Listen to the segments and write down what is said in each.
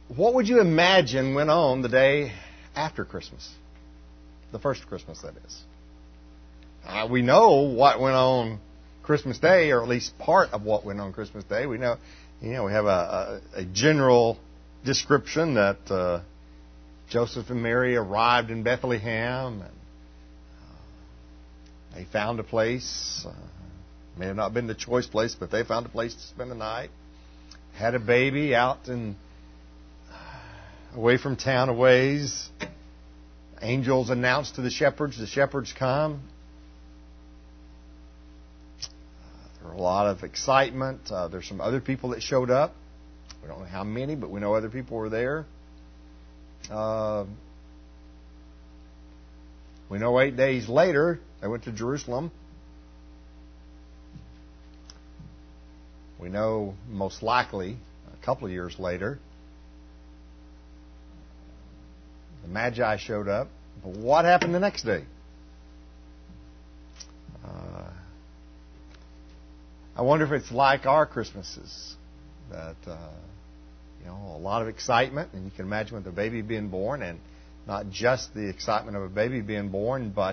what would you imagine went on the day after Christmas? The first Christmas, that is. We know what went on Christmas Day, or at least part of what went on Christmas Day. We know, we have a general description that Joseph and Mary arrived in Bethlehem, and they found a place. May have not been the choice place, but they found a place to spend the night. Had a baby out and away from town a ways. Angels announced to the shepherds. The shepherds come. There were a lot of excitement. There's some other people that showed up. We don't know how many, but we know other people were there. We know 8 days later they went to Jerusalem. We know most likely a couple of years later the Magi showed up. But what happened the next day? I wonder if it's like our Christmases, that a lot of excitement, and you can imagine with the baby being born, and not just the excitement of a baby being born, but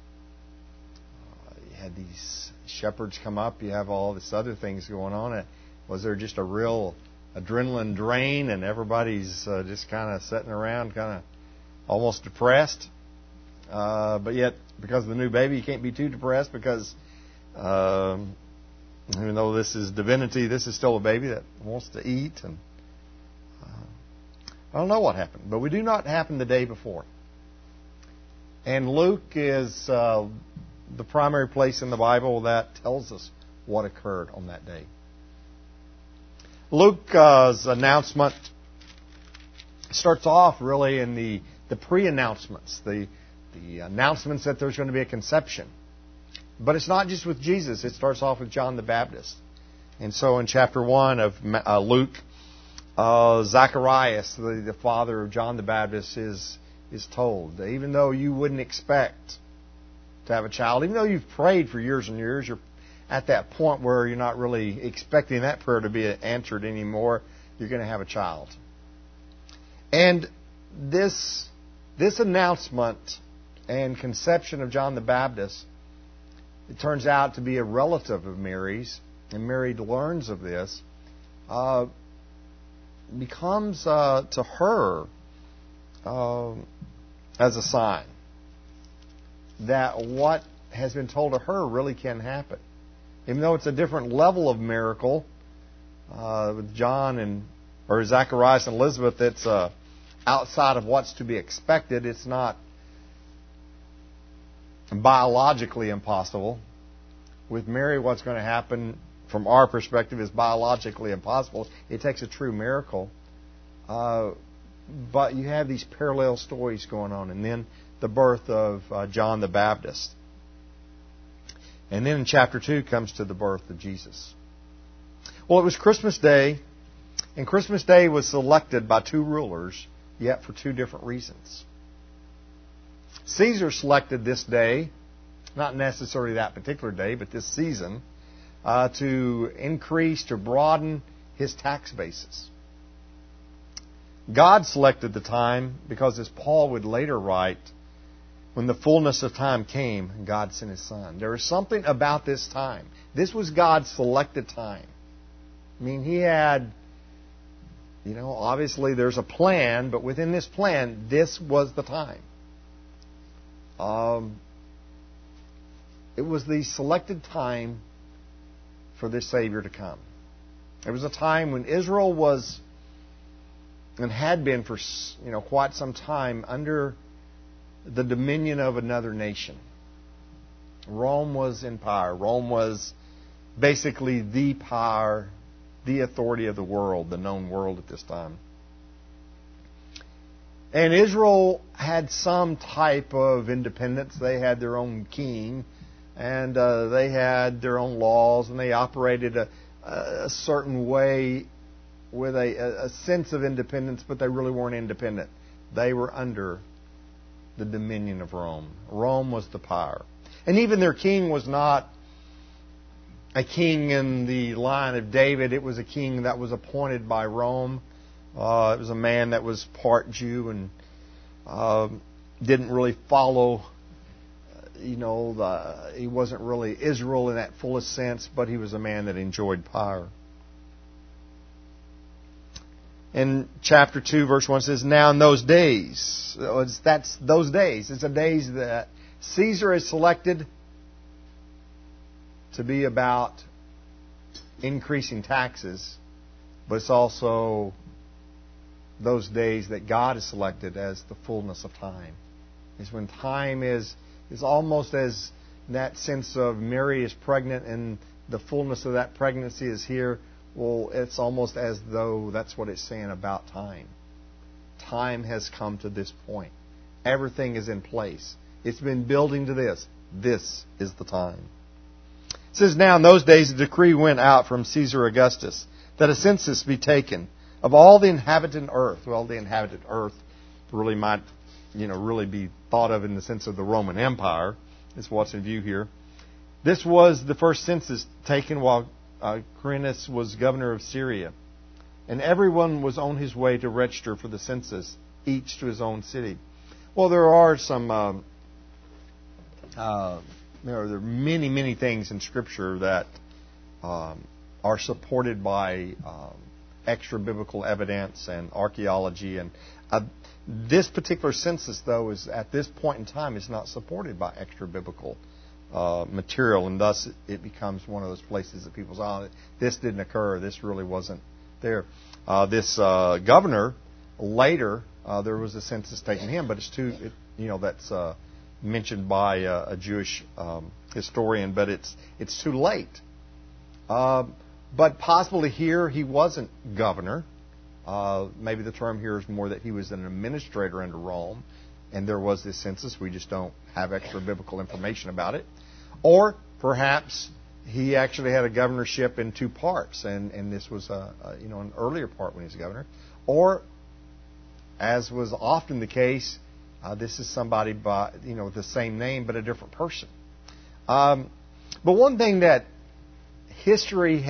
you had these shepherds come up, you have all this other things going on. Was there just a real adrenaline drain, and everybody's just kind of sitting around, kind of almost depressed? But yet, because of the new baby, you can't be too depressed, because even though this is divinity, this is still a baby that wants to eat. And I don't know what happened, but we do not happen the day before. And Luke is the primary place in the Bible that tells us what occurred on that day. Luke's announcement starts off really in the pre-announcements, the announcements that there's going to be a conception. But it's not just with Jesus. It starts off with John the Baptist. And so in chapter 1 of Luke, Zacharias, the father of John the Baptist, is told that even though you wouldn't expect to have a child, even though you've prayed for years and years, you're at that point where you're not really expecting that prayer to be answered anymore, you're going to have a child. And this announcement and conception of John the Baptist, it turns out to be a relative of Mary's, and Mary learns of this, becomes to her as a sign that what has been told to her really can happen. Even though it's a different level of miracle, with John or Zacharias and Elizabeth, it's outside of what's to be expected. It's not biologically impossible. With Mary, what's going to happen from our perspective is biologically impossible. It takes a true miracle. But you have these parallel stories going on. And then the birth of John the Baptist. And then in chapter 2 comes to the birth of Jesus. Well, it was Christmas Day. And Christmas Day was selected by two rulers, yet for two different reasons. Caesar selected this day, not necessarily that particular day, but this season, to broaden his tax basis. God selected the time because, as Paul would later write, when the fullness of time came, God sent His Son. There is something about this time. This was God's selected time. I mean, He had, obviously there's a plan, but within this plan, this was the time. It was the selected time for this Savior to come. There was a time when Israel was, and had been for quite some time, under the dominion of another nation. Rome was in power. Rome was basically the power, the authority of the world, the known world at this time. And Israel had some type of independence. They had their own king, and they had their own laws, and they operated a certain way with a sense of independence, but they really weren't independent. They were under the dominion of Rome. Rome was the power. And even their king was not a king in the line of David. It was a king that was appointed by Rome. It was a man that was part Jew and didn't really follow, he wasn't really Israel in that fullest sense, but he was a man that enjoyed power. In chapter 2, verse 1 says, "Now in those days," that's those days. It's the days that Caesar is selected to be about increasing taxes, but it's also those days that God has selected as the fullness of time. It's when time is almost as in that sense of Mary is pregnant and the fullness of that pregnancy is here. Well, it's almost as though that's what it's saying about time. Time has come to this point. Everything is in place. It's been building to this. This is the time. It says, "Now in those days a decree went out from Caesar Augustus that a census be taken of all the inhabited earth." Well, the inhabited earth really might, really be thought of in the sense of the Roman Empire. Is what's in view here. This was the first census taken while Quirinius was governor of Syria. And everyone was on his way to register for the census, each to his own city. Well, there are some, there are many, many things in Scripture that are supported by extra biblical evidence and archaeology. And this particular census, though, is at this point in time is not supported by extra biblical material, and thus it becomes one of those places that people say, this didn't occur, this really wasn't there. This governor, later, there was a census taken him, but that's mentioned by a Jewish historian, but it's too late. But possibly here he wasn't governor. Maybe the term here is more that he was an administrator under Rome, and there was this census. We just don't have extra biblical information about it. Or perhaps he actually had a governorship in two parts, and this was an earlier part when he was governor. Or, as was often the case, this is somebody by with the same name but a different person. But one thing that history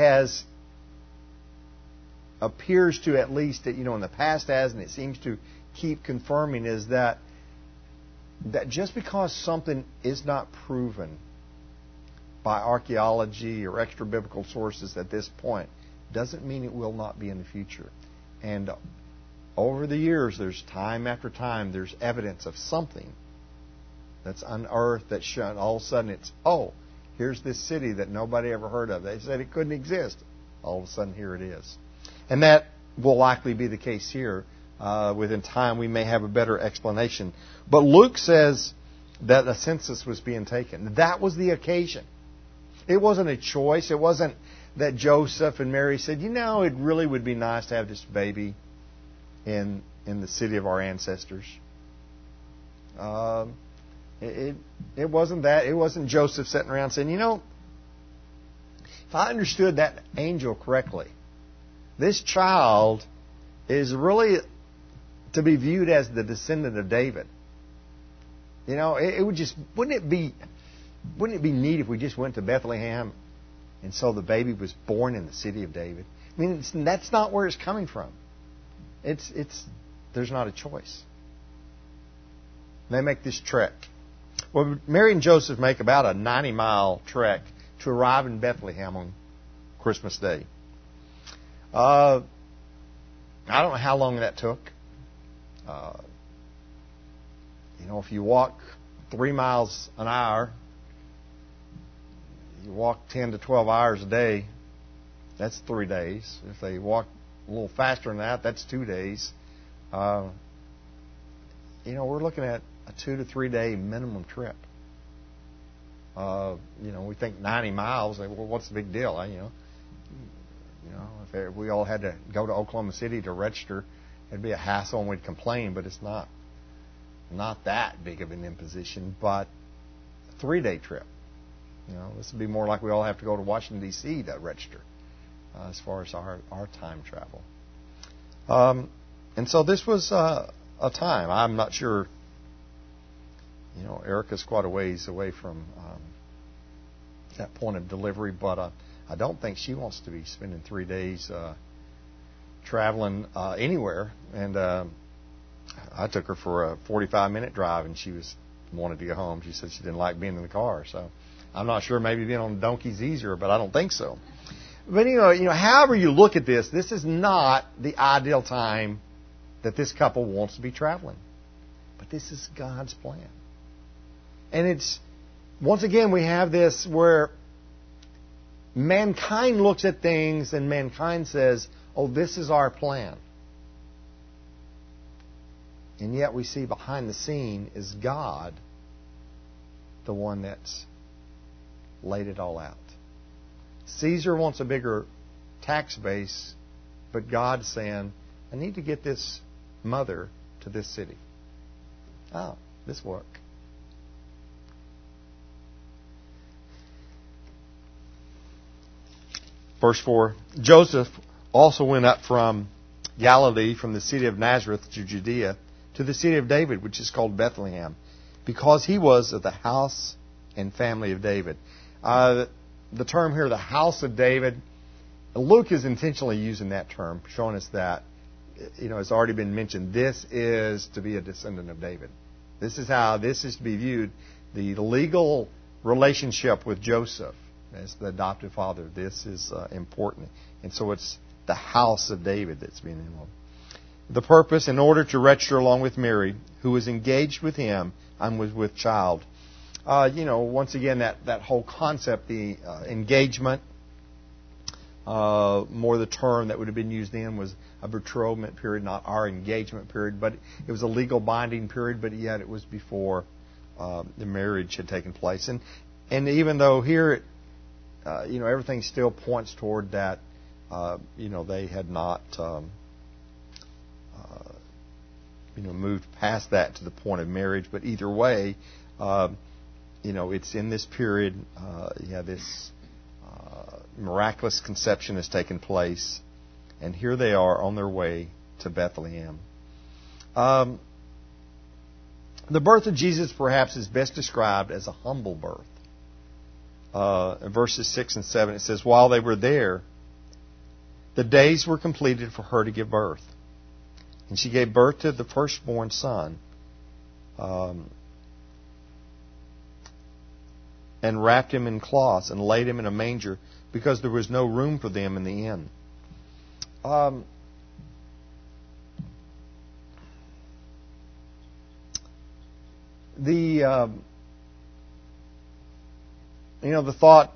appears to, at least in the past has, and it seems to keep confirming, is that just because something is not proven by archaeology or extra biblical sources at this point doesn't mean it will not be in the future. And over the years, there's time after time, there's evidence of something that's unearthed, that's shown. All of a sudden it's, here's this city that nobody ever heard of. They said it couldn't exist. All of a sudden here it is. And that will likely be the case here. Within time, we may have a better explanation. But Luke says that a census was being taken. That was the occasion. It wasn't a choice. It wasn't that Joseph and Mary said, it really would be nice to have this baby in the city of our ancestors. It wasn't that. It wasn't Joseph sitting around saying, if I understood that angel correctly, this child is really to be viewed as the descendant of David. It would just wouldn't it be neat if we just went to Bethlehem and so the baby was born in the city of David? I mean, that's not where it's coming from. There's not a choice. They make this trek. Well, Mary and Joseph make about a 90-mile trek to arrive in Bethlehem on Christmas Day. I don't know how long that took. If you walk 3 miles an hour, you walk 10 to 12 hours a day, that's 3 days. If they walk a little faster than that, that's 2 days. We're looking at a 2 to 3 day minimum trip. We think 90 miles, well, what's the big deal? If we all had to go to Oklahoma City to register, it'd be a hassle and we'd complain, but it's not that big of an imposition, but a 3-day trip. This would be more like we all have to go to Washington, D.C. to register as far as our time travel. And so this was a time. I'm not sure, Erica's quite a ways away from that point of delivery, but I don't think she wants to be spending 3 days traveling anywhere, and I took her for a 45-minute drive, and she wanted to go home. She said she didn't like being in the car. So I'm not sure. Maybe being on a donkey's easier, but I don't think so. But however you look at this is not the ideal time that this couple wants to be traveling. But this is God's plan. And it's, once again, we have this where mankind looks at things and mankind says, oh, this is our plan. And yet we see behind the scene is God, the one that's laid it all out. Caesar wants a bigger tax base, but God's saying, I need to get this mother to this city. Oh, this work. Verse 4, Joseph also went up from Galilee, from the city of Nazareth to Judea, to the city of David, which is called Bethlehem, because he was of the house and family of David. The term here, the house of David, Luke is intentionally using that term, showing us that, it's already been mentioned, this is to be a descendant of David. This is how this is to be viewed, the legal relationship with Joseph as the adoptive father. This is important. And so it's the house of David that's being involved. The purpose, in order to register along with Mary, who was engaged with him and was with child. Once again, that whole concept, the engagement, more the term that would have been used then was a betrothment period, not our engagement period, but it was a legal binding period, but yet it was before the marriage had taken place. And even though here, everything still points toward that, they had not, moved past that to the point of marriage, but either way, it's in this period, this miraculous conception has taken place, and here they are on their way to Bethlehem. The birth of Jesus perhaps is best described as a humble birth. In verses 6 and 7 it says, while they were there, the days were completed for her to give birth. And she gave birth to the firstborn son, and wrapped him in cloths and laid him in a manger, because there was no room for them in the inn. The thought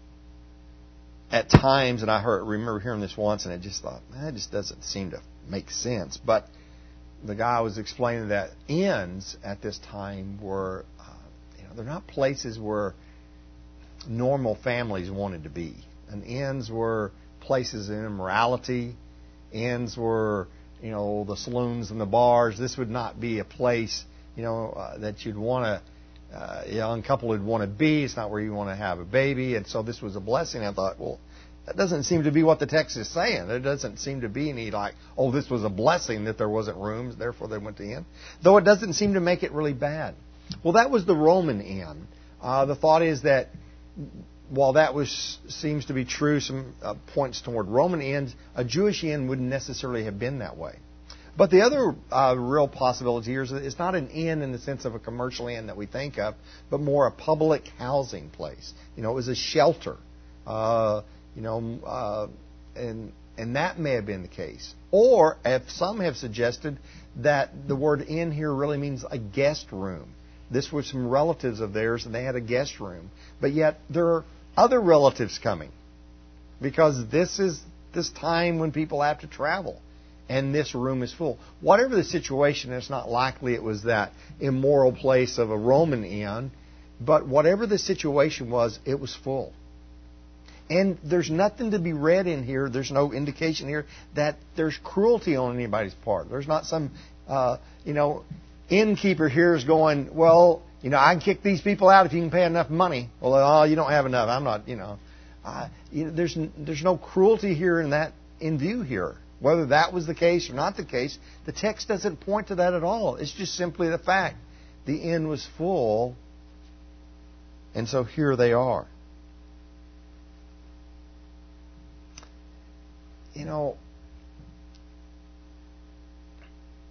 at times, and I remember hearing this once, and I just thought, that just doesn't seem to make sense. But the guy was explaining that inns at this time were, they're not places where normal families wanted to be. And inns were places of immorality. Inns were, the saloons and the bars. This would not be a place, that you'd want to, a young couple would want to be. It's not where you want to have a baby. And so this was a blessing. I thought, well, that doesn't seem to be what the text is saying. There doesn't seem to be any this was a blessing that there wasn't rooms, therefore they went to inn. Though it doesn't seem to make it really bad. Well, that was the Roman inn. The thought is that while that seems to be true, some points toward Roman inns, a Jewish inn wouldn't necessarily have been that way. But the other real possibility here is that it's not an inn in the sense of a commercial inn that we think of, but more a public housing place. It was a shelter. And that may have been the case. Or, if some have suggested that the word inn here really means a guest room. This was some relatives of theirs, and they had a guest room. But yet, there are other relatives coming. Because this is this time when people have to travel. And this room is full. Whatever the situation, it's not likely it was that immoral place of a Roman inn. But whatever the situation was, it was full. And there's nothing to be read in here. There's no indication here that there's cruelty on anybody's part. There's not some, innkeeper here is going, well, I can kick these people out if you can pay enough money. Well, you don't have enough. I'm not, there's no cruelty here in view here. Whether that was the case or not the case, the text doesn't point to that at all. It's just simply the fact. The inn was full, and so here they are.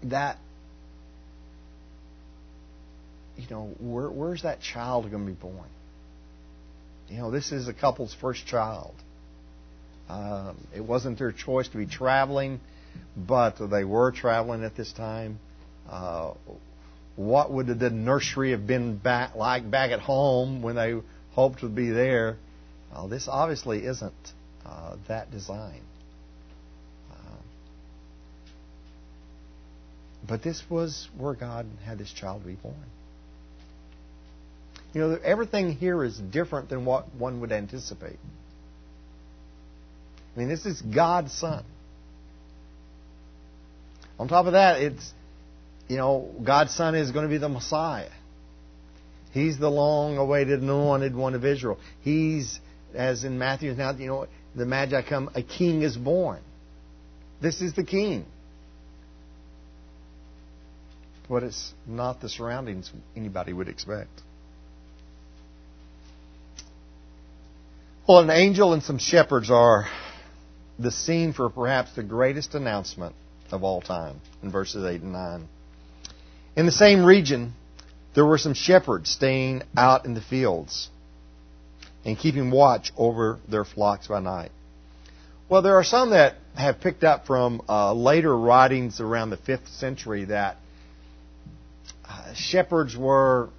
that, where's that child going to be born? This is a couple's first child. It wasn't their choice to be traveling, but they were traveling at this time. What would the nursery have been back at home when they hoped to be there? This obviously isn't that design. But this was where God had this child be born. Everything here is different than what one would anticipate. I mean, this is God's Son. On top of that, it's, God's Son is going to be the Messiah. He's the long-awaited, anointed one of Israel. He's, as in Matthew, now, the Magi come, a king is born. This is the king. But it's not the surroundings anybody would expect. Well, an angel and some shepherds are the scene for perhaps the greatest announcement of all time in verses 8 and 9. In the same region, there were some shepherds staying out in the fields and keeping watch over their flocks by night. Well, there are some that have picked up from later writings around the 5th century that shepherds were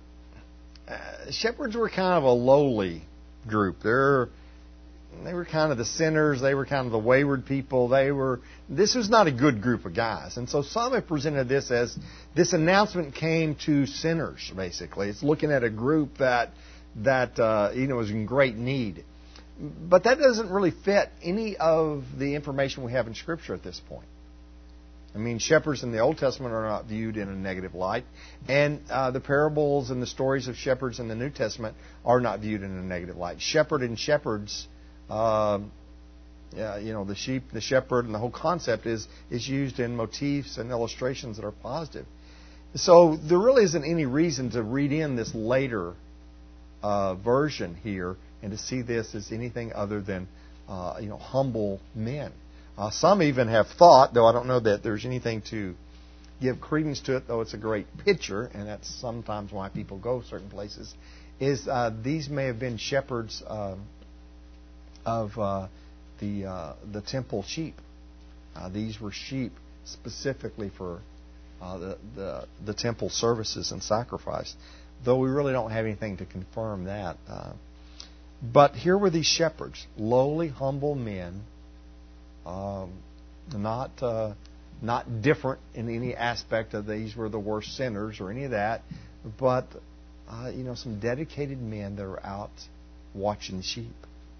kind of a lowly group. They were kind of the sinners. They were kind of the wayward people. This was not a good group of guys. And so some have presented this as this announcement came to sinners, basically. It's looking at a group that was in great need. But that doesn't really fit any of the information we have in Scripture at this point. I mean, shepherds in the Old Testament are not viewed in a negative light. And the parables and the stories of shepherds in the New Testament are not viewed in a negative light. Shepherd and shepherds, the sheep, the shepherd, and the whole concept is used in motifs and illustrations that are positive. So there really isn't any reason to read in this later version here and to see this as anything other than humble men. Some even have thought, though I don't know that there's anything to give credence to it, though it's a great picture, and that's sometimes why people go certain places, is these may have been shepherds of the temple sheep. These were sheep specifically for the temple services and sacrifice, though we really don't have anything to confirm that. But here were these shepherds, lowly, humble men, not different in any aspect of these were the worst sinners or any of that, but some dedicated men that are out watching sheep.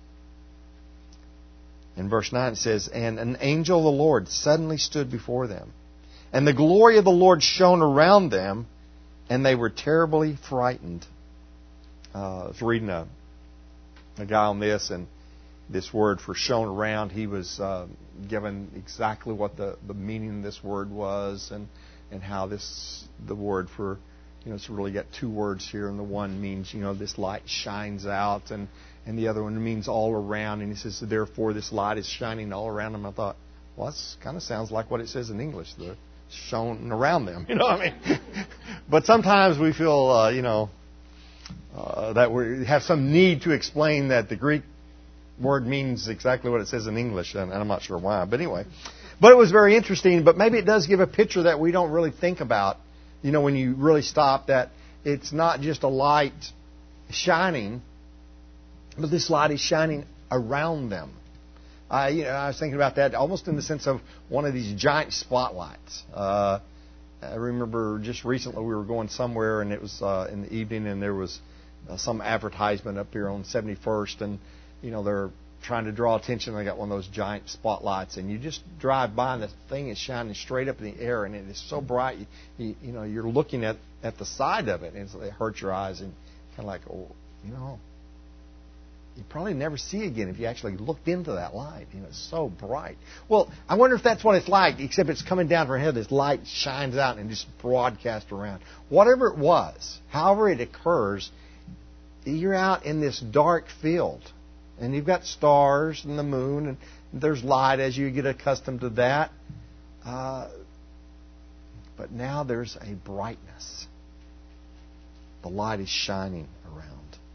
In verse 9 it says, "And an angel of the Lord suddenly stood before them, and the glory of the Lord shone around them, and they were terribly frightened." I was reading a guy on this, and this word for shone around, he was given exactly what the meaning of this word was, and how the word for, it's really got two words here, and the one means, this light shines out, and the other one means all around, and he says, therefore this light is shining all around them. I thought, well, that kind of sounds like what it says in English, the shone around them, But sometimes we feel, that we have some need to explain that the Greek word means exactly what it says in English, and I'm not sure why. But anyway. But it was very interesting, but maybe it does give a picture that we don't really think about, when you really stop, that it's not just a light shining, but this light is shining around them. I was thinking about that almost in the sense of one of these giant spotlights. I remember just recently we were going somewhere, and it was in the evening, and there was some advertisement up here on 71st, and they're trying to draw attention. They got one of those giant spotlights, and you just drive by, and the thing is shining straight up in the air, and it is so bright. You're looking at the side of it, and it hurts your eyes, and kind of like, you probably never see again if you actually looked into that light. It's so bright. Well, I wonder if that's what it's like, except it's coming down from our head. This light shines out and just broadcasts around. Whatever it was, however it occurs, you're out in this dark field. And you've got stars and the moon, and there's light as you get accustomed to that. But now there's a brightness. The light is shining around.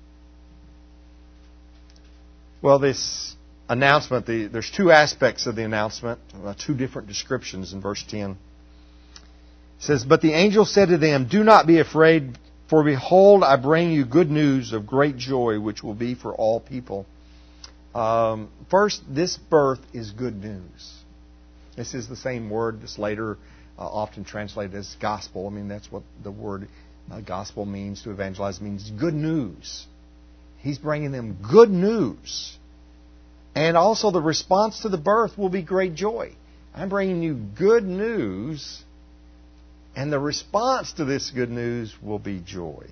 Well, this announcement, there's two aspects of the announcement, two different descriptions in verse 10. It says, "But the angel said to them, 'Do not be afraid, for behold, I bring you good news of great joy, which will be for all people.'" First, this birth is good news. This is the same word that's later often translated as gospel. I mean, that's what the word gospel means, to evangelize, means good news. He's bringing them good news. And also the response to the birth will be great joy. I'm bringing you good news, and the response to this good news will be joy.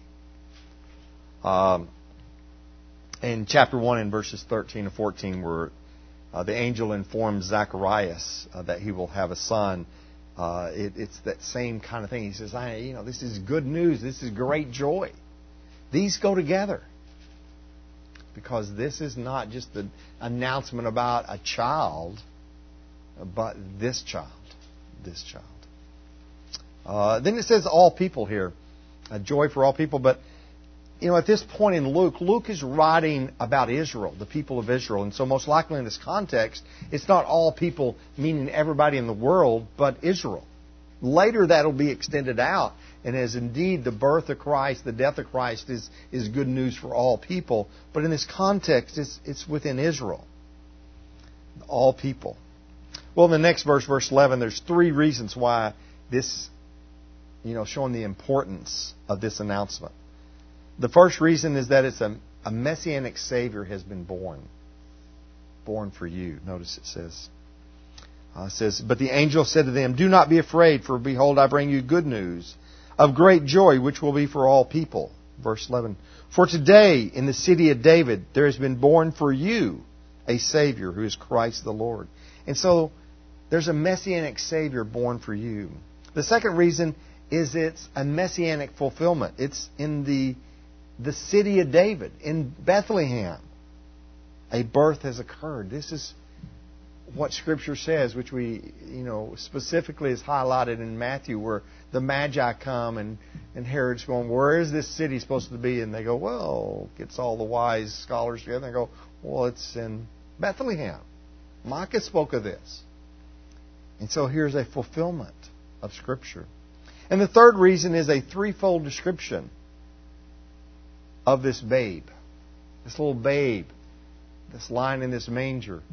In chapter 1, in verses 13 and 14, where the angel informs Zacharias that he will have a son, it's that same kind of thing. He says, this is good news. This is great joy. These go together. Because this is not just the announcement about a child, but this child. This child. Then it says all people here. A joy for all people. But, at this point in Luke is writing about Israel, the people of Israel. And so most likely in this context, it's not all people, meaning everybody in the world, but Israel. Later that will be extended out. And as indeed the birth of Christ, the death of Christ is good news for all people. But in this context, it's within Israel. All people. Well, in the next verse, verse 11, there's three reasons why this, showing the importance of this announcement. The first reason is that it's a messianic Savior has been born. Born for you. Notice it says. It says, "But the angel said to them, 'Do not be afraid, for behold, I bring you good news of great joy, which will be for all people.'" Verse 11, "For today in the city of David there has been born for you a Savior, who is Christ the Lord." And so there's a messianic Savior born for you. The second reason is it's a messianic fulfillment. It's in the city of David, in Bethlehem. A birth has occurred. This is what Scripture says, which we, specifically is highlighted in Matthew, where the Magi come and Herod's going, "Where is this city supposed to be?" And they go, "Well," gets all the wise scholars together and go, "Well, it's in Bethlehem. Micah spoke of this." And so here's a fulfillment of Scripture. And the third reason is a threefold description of this babe. This little babe, this lying in this manger,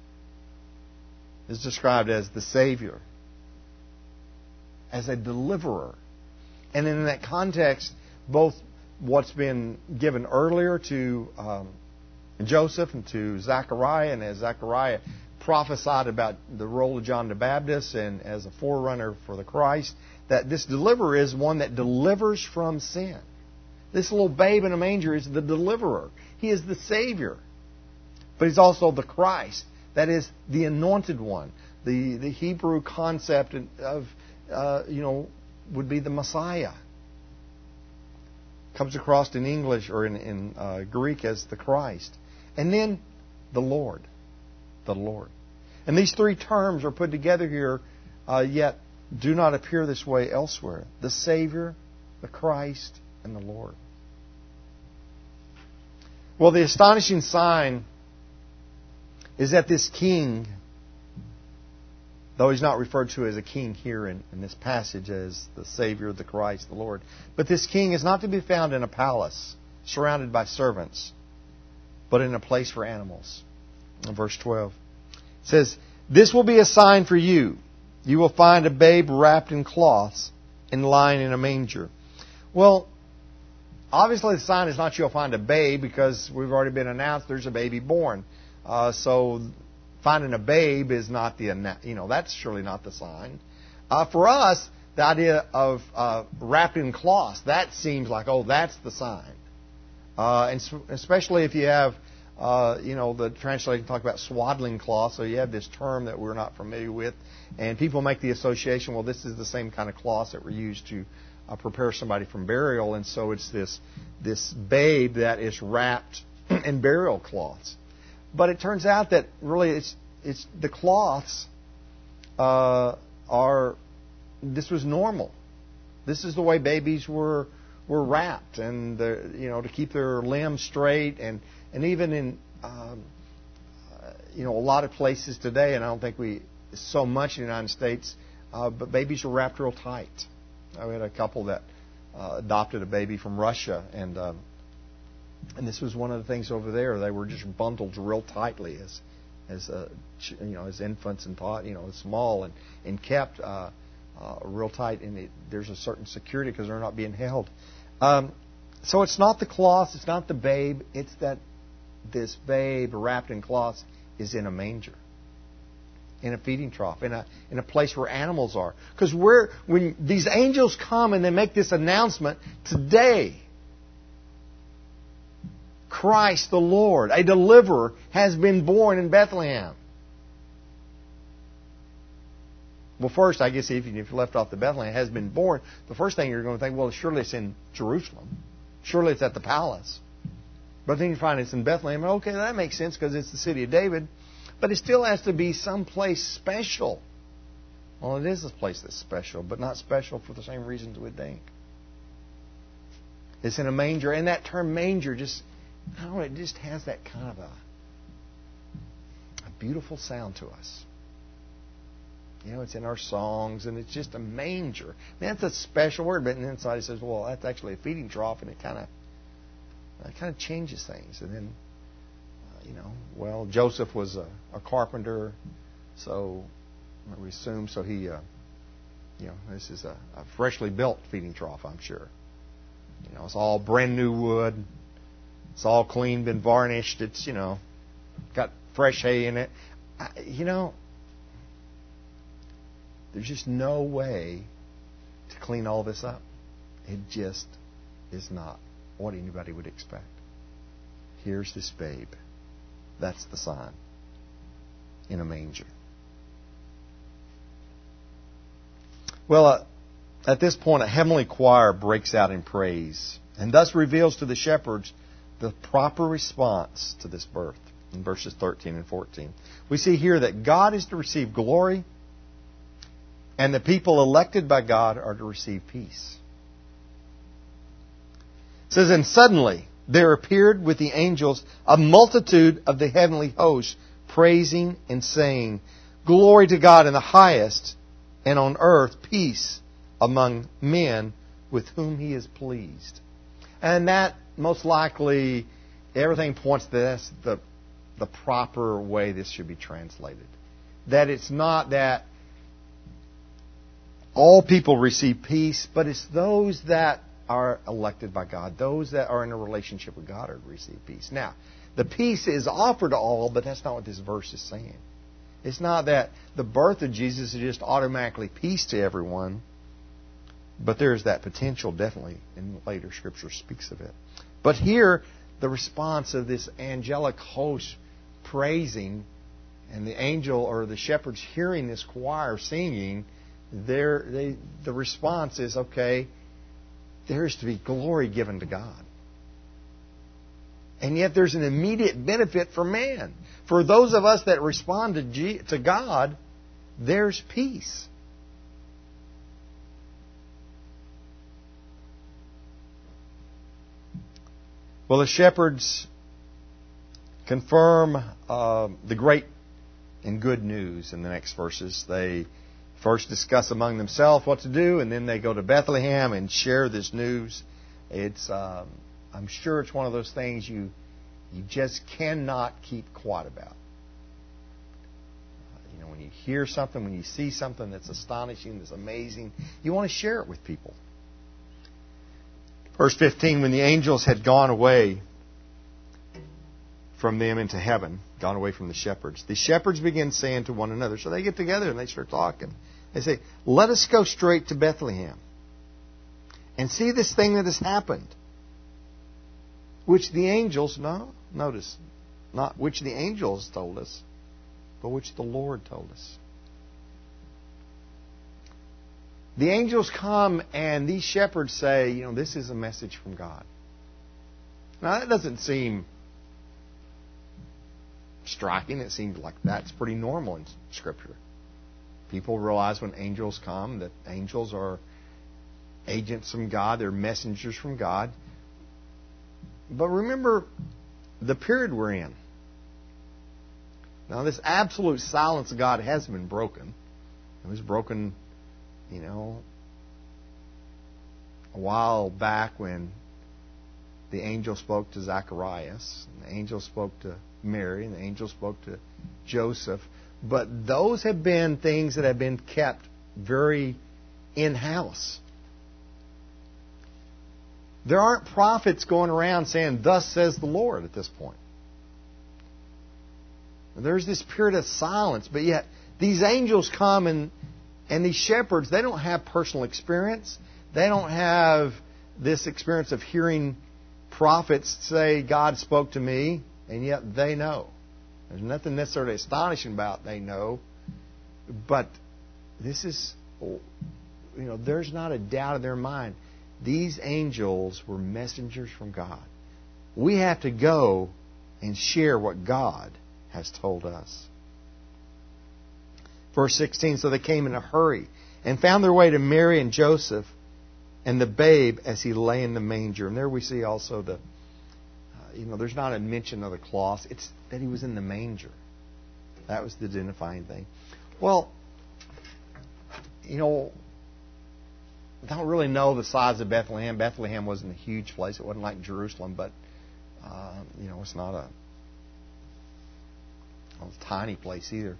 is described as the Savior, as a deliverer. And in that context, both what's been given earlier to Joseph and to Zechariah, and as Zechariah prophesied about the role of John the Baptist and as a forerunner for the Christ, that this deliverer is one that delivers from sin. This little babe in a manger is the deliverer. He is the Savior. But He's also the Christ. That is the anointed one. The Hebrew concept of, would be the Messiah. Comes across in English or in Greek as the Christ. And then the Lord. The Lord. And these three terms are put together here, yet do not appear this way elsewhere. The Savior, the Christ, and the Lord. Well, the astonishing sign is that this king, though he's not referred to as a king here in this passage as the Savior, the Christ, the Lord, but this king is not to be found in a palace surrounded by servants, but in a place for animals. In verse 12, it says, "This will be a sign for you. You will find a babe wrapped in cloths and lying in a manger." Well, obviously the sign is not you'll find a babe, because we've already been announced there's a baby born. So finding a babe is not that's surely not the sign. For us, the idea of wrapped in cloths, that seems like, that's the sign. And especially if you have, the translation talk about swaddling cloth, so you have this term that we're not familiar with, and people make the association, well, this is the same kind of cloths that were used to prepare somebody from burial, and so it's this babe that is wrapped in burial cloths. But it turns out that really it's the cloths are this was normal. This is the way babies were wrapped, and to keep their limbs straight, and even in a lot of places today, and I don't think so much in the United States, but babies are wrapped real tight. I had a couple that adopted a baby from Russia, and this was one of the things over there. They were just bundled real tightly as infants and small and kept real tight. And there's a certain security because they're not being held. So it's not the cloths, it's not the babe. It's that this babe wrapped in cloths is in a manger, in a feeding trough, in a place where animals are. Because when these angels come and they make this announcement, today, Christ the Lord, a deliverer, has been born in Bethlehem. Well, first, I guess if you left off the Bethlehem, has been born, the first thing you're going to think, well, surely it's in Jerusalem. Surely it's at the palace. But then you find it's in Bethlehem. Okay, that makes sense because it's the city of David. But it still has to be someplace special. Well, it is a place that's special, but not special for the same reasons we think. It's in a manger, and that term manger just has that kind of a beautiful sound to us. It's in our songs, and it's just a manger. That's a special word, but inside it says, well, that's actually a feeding trough, and it kind of changes things. And then, Joseph was a carpenter, so we assume, so he, this is a freshly built feeding trough, I'm sure. It's all brand new wood. It's all clean, been varnished. It's, got fresh hay in it. There's just no way to clean all this up. It just is not what anybody would expect. Here's this babe. That's the sign. In a manger. Well, at this point, a heavenly choir breaks out in praise and thus reveals to the shepherds the proper response to this birth in verses 13 and 14. We see here that God is to receive glory, and the people elected by God are to receive peace. It says, and suddenly there appeared with the angels a multitude of the heavenly hosts, praising and saying, glory to God in the highest, and on earth peace among men with whom He is pleased. And that, most likely, everything points to this, the proper way this should be translated. That it's not that all people receive peace, but it's those that are elected by God, those that are in a relationship with God are to receive peace. Now, the peace is offered to all, but that's not what this verse is saying. It's not that the birth of Jesus is just automatically peace to everyone, but there's that potential definitely, and later Scripture speaks of it. But here, the response of this angelic host praising, and the angel or the shepherds hearing this choir singing, the response is, okay, there's to be glory given to God. And yet there's an immediate benefit for man. For those of us that respond to God, there's peace. Well, the shepherds confirm the great and good news in the next verses. They first discuss among themselves what to do, and then they go to Bethlehem and share this news. It's, I'm sure it's one of those things you just cannot keep quiet about. When you hear something, when you see something that's astonishing, that's amazing, you want to share it with people. Verse 15, when the angels had gone away from them into heaven, gone away from the shepherds, the shepherds begin saying to one another, so they get together and they start talking. They say, let us go straight to Bethlehem and see this thing that has happened, which the angels, notice, not which the angels told us, but which the Lord told us. The angels come and these shepherds say, this is a message from God. Now that doesn't seem striking. It seems like that's pretty normal in Scripture. People realize when angels come that angels are agents from God. They're messengers from God. But remember the period we're in. Now, this absolute silence of God has been broken. It was broken, a while back when the angel spoke to Zacharias, and the angel spoke to Mary, and the angel spoke to Joseph. But those have been things that have been kept very in-house. There aren't prophets going around saying, "Thus says the Lord," at this point. There's this period of silence, but yet these angels come and these shepherds, they don't have personal experience. They don't have this experience of hearing prophets say, "God spoke to me," and yet they know. There's nothing necessarily astonishing about they know, but this is, there's not a doubt in their mind. These angels were messengers from God. We have to go and share what God has told us. Verse 16, so they came in a hurry and found their way to Mary and Joseph and the babe as he lay in the manger. And there we see also there's not a mention of the cloth. It's that he was in the manger. That was the identifying thing. Well, I don't really know the size of Bethlehem. Bethlehem wasn't a huge place. It wasn't like Jerusalem, but it's not a tiny place either.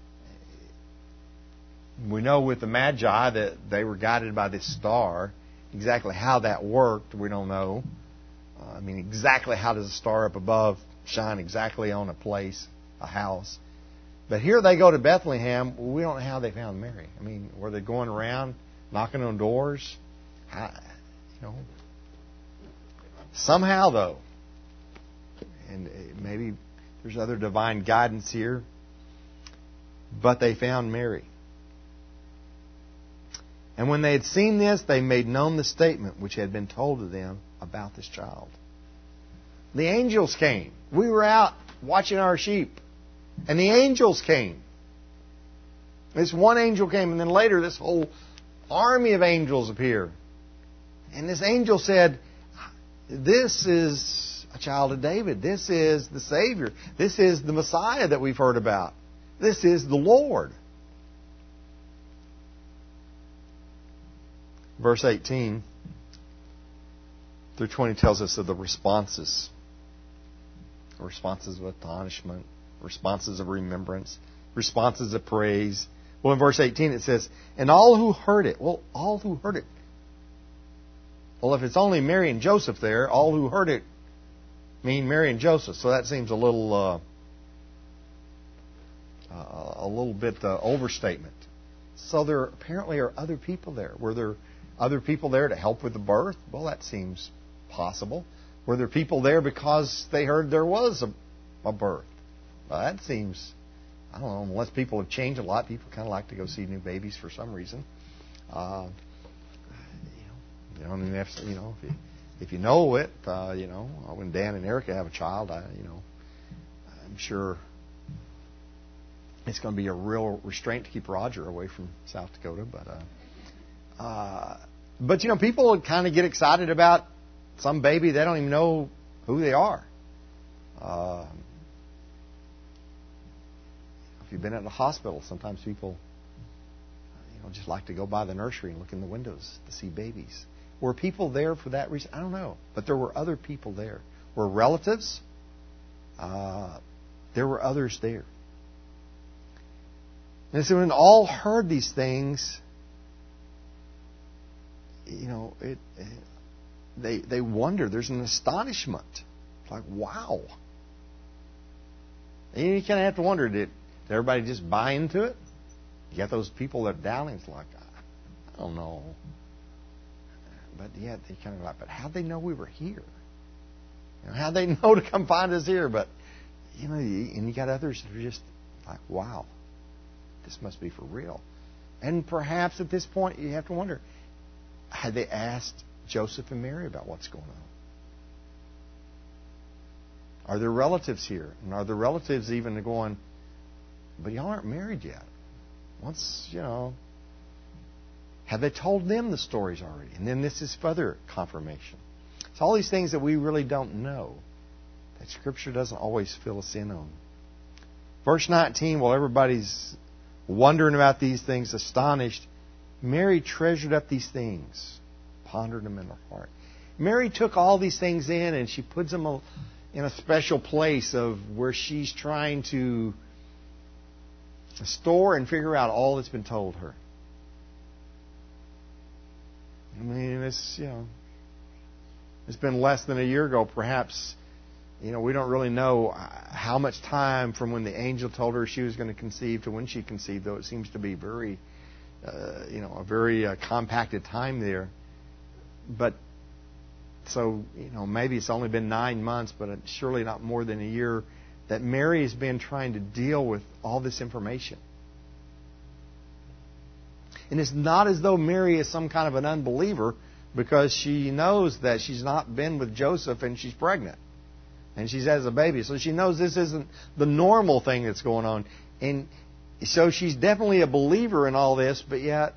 We know with the Magi that they were guided by this star. Exactly how that worked, we don't know. Exactly how does a star up above shine exactly on a place, a house? But here they go to Bethlehem. We don't know how they found Mary. Were they going around knocking on doors? Somehow, though, and maybe there's other divine guidance here, but they found Mary. And when they had seen this, they made known the statement which had been told to them about this child. The angels came. We were out watching our sheep, and the angels came. This one angel came, and then later this whole army of angels appear. And this angel said, "This is a child of David. This is the Savior. This is the Messiah that we've heard about. This is the Lord." Verse 18 through 20 tells us of the responses. Responses of astonishment, responses of remembrance, responses of praise. Well, in verse 18 it says, "And all who heard it." Well, all who heard it. Well, if it's only Mary and Joseph there, all who heard it mean Mary and Joseph. So that seems a little bit overstatement. So there apparently are other people there. Were there other people there to help with the birth? Well, that seems possible. Were there people there because they heard there was a birth? Well, that seems, I don't know, unless people have changed a lot, people kind of like to go see new babies for some reason. If you know it, when Dan and Erica have a child, I'm sure it's going to be a real restraint to keep Roger away from South Dakota. But people kind of get excited about some baby. They don't even know who they are. If you've been at a hospital, sometimes people, just like to go by the nursery and look in the windows to see babies. Were people there for that reason? I don't know. But there were other people there. Were relatives? There were others there. And so when all heard these things, they wonder. There's an astonishment. It's like, wow. And you kind of have to wonder, did everybody just buy into it? You got those people that are doubting. It's like, I don't know. But yet they kind of like, but how'd they know we were here? How'd they know to come find us here? But, and you got others that are just like, wow, this must be for real. And perhaps at this point you have to wonder, had they asked Joseph and Mary about what's going on? Are there relatives here? And are the relatives even going, but y'all aren't married yet? Once, have they told them the stories already? And then this is further confirmation. It's all these things that we really don't know, that Scripture doesn't always fill us in on. Verse 19, while everybody's wondering about these things, astonished, Mary treasured up these things, pondered them in her heart. Mary took all these things in and she puts them in a special place of where she's trying to store and figure out all that's been told her. I mean, it's been less than a year ago, perhaps. We don't really know how much time from when the angel told her she was going to conceive to when she conceived, though it seems to be very, a very compacted time there. But so, maybe it's only been 9 months, but it's surely not more than a year that Mary has been trying to deal with all this information. And it's not as though Mary is some kind of an unbeliever, because she knows that she's not been with Joseph and she's pregnant. And she has a baby. So she knows this isn't the normal thing that's going on. And so she's definitely a believer in all this, but yet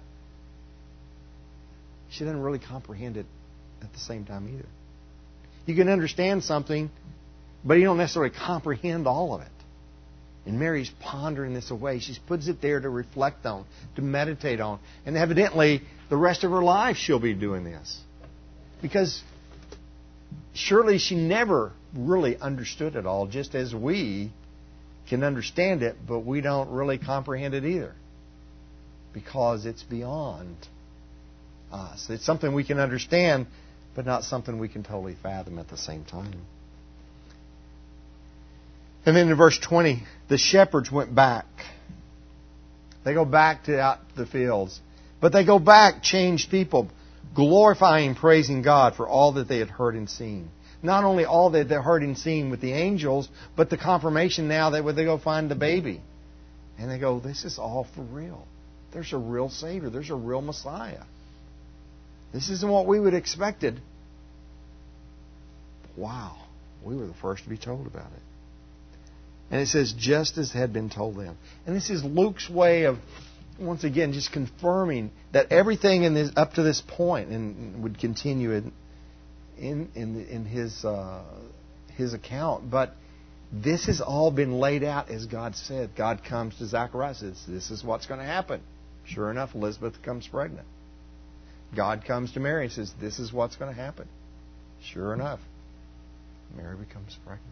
she doesn't really comprehend it at the same time either. You can understand something, but you don't necessarily comprehend all of it. And Mary's pondering this away. She puts it there to reflect on, to meditate on. And evidently, the rest of her life she'll be doing this. Because surely she never really understood it all, just as we can understand it, but we don't really comprehend it either. Because it's beyond us. It's something we can understand, but not something we can totally fathom at the same time. And then in verse 20, the shepherds went back. They go back to out the fields. But they go back changed people, glorifying and praising God for all that they had heard and seen. Not only all that they heard and seen with the angels, but the confirmation now that when they go find the baby. And they go, this is all for real. There's a real Savior. There's a real Messiah. This isn't what we would have expected. Wow. We were the first to be told about it. And it says, just as had been told them. And this is Luke's way of, once again, just confirming that everything in this, up to this point, and would continue in his account. But this has all been laid out as God said. God comes to Zacharias and says, this is what's going to happen. Sure enough, Elizabeth becomes pregnant. God comes to Mary and says, this is what's going to happen. Sure enough, Mary becomes pregnant.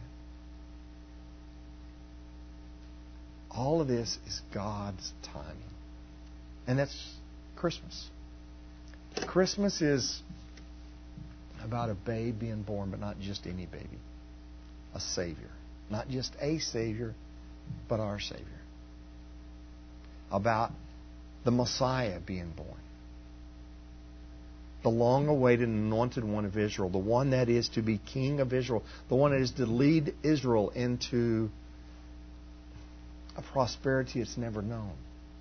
All of this is God's timing. And that's Christmas. Christmas is about a babe being born, but not just any baby. A Savior. Not just a Savior, but our Savior. About the Messiah being born. The long-awaited anointed one of Israel. The one that is to be king of Israel. The one that is to lead Israel into a prosperity it's never known.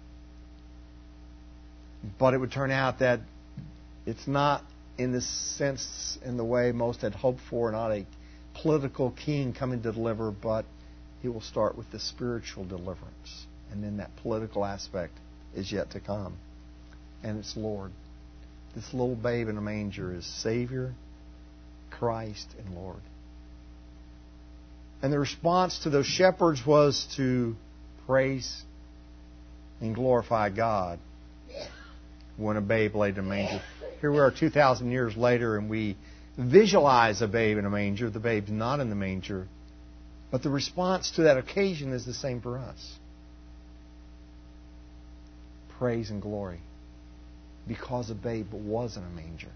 But it would turn out that it's not in the sense, in the way most had hoped for, not a political king coming to deliver, but he will start with the spiritual deliverance. And then that political aspect is yet to come. And it's Lord. This little babe in a manger is Savior, Christ, and Lord. And the response to those shepherds was to praise and glorify God when a babe laid in a manger. Here we are 2,000 years later, and we visualize a babe in a manger. The babe's not in the manger. But the response to that occasion is the same for us. Praise and glory. Because a babe was in a manger.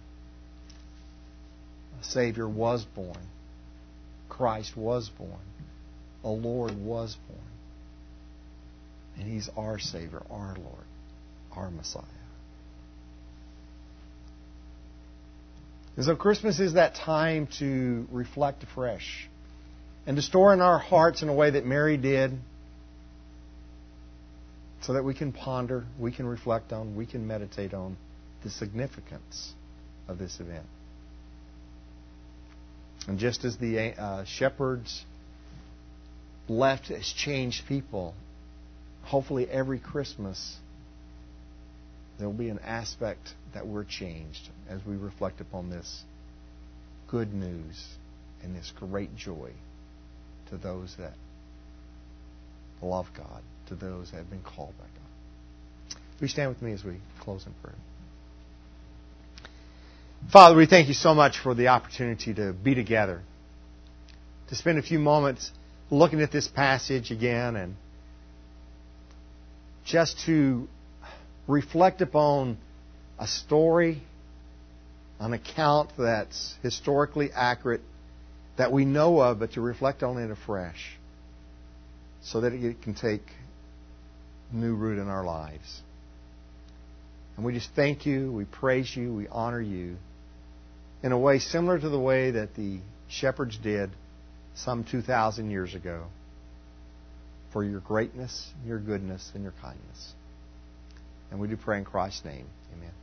A Savior was born. Christ was born. A Lord was born. And He's our Savior, our Lord, our Messiah. And so Christmas is that time to reflect afresh and to store in our hearts in a way that Mary did, so that we can ponder, we can reflect on, we can meditate on the significance of this event. And just as the shepherds left as changed people, hopefully every Christmas there will be an aspect that we're changed as we reflect upon this good news and this great joy to those that love God, to those that have been called by God. Will you stand with me as we close in prayer? Father, we thank you so much for the opportunity to be together, to spend a few moments looking at this passage again and just to reflect upon a story, an account that's historically accurate, that we know of, but to reflect on it afresh so that it can take new root in our lives. And we just thank you, we praise you, we honor you in a way similar to the way that the shepherds did some 2,000 years ago for your greatness, your goodness, and your kindness. And we do pray in Christ's name. Amen.